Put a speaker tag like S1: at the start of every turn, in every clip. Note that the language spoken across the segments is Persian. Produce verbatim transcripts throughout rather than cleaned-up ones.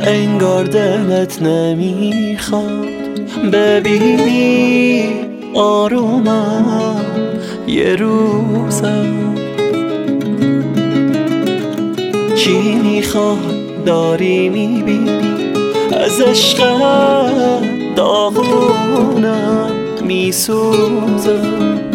S1: انگار دلت نمیخواد ببینی آرومم یه روزم. چی میخواد داری میبینی از عشقت داغونم میسوزم.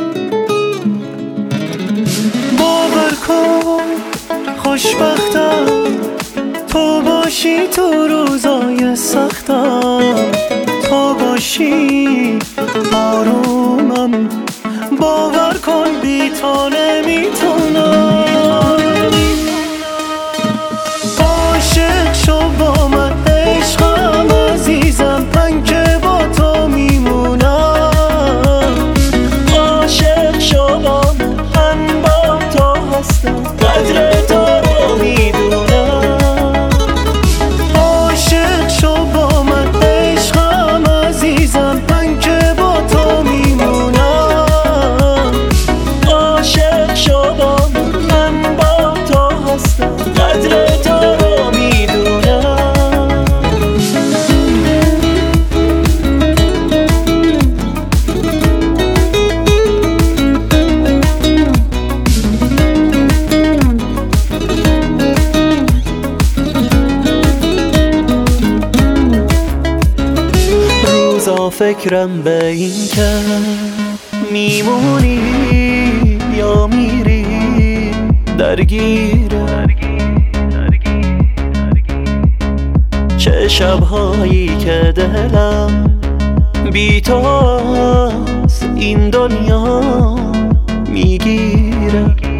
S1: باور کن خوشبختم تو باشی تو روزای سختم، تو باشی آرومم. باور کن بی تو نمیتونم. عاشق شو با من عشقم عزیزم، من که با تو میمونم. عاشق شو با من، من با تو هستم، قدر تو رو میدونم. عاشق شو با من عشقم عزیزم، من که با تو میمونم. عاشق شو با من، من با تو هستم، قدر تو رو میدونم. روزا فکرم به این که میمونی یا میری درگیره. چه شبهایی که دلم بی تو از این دنیا میگیره.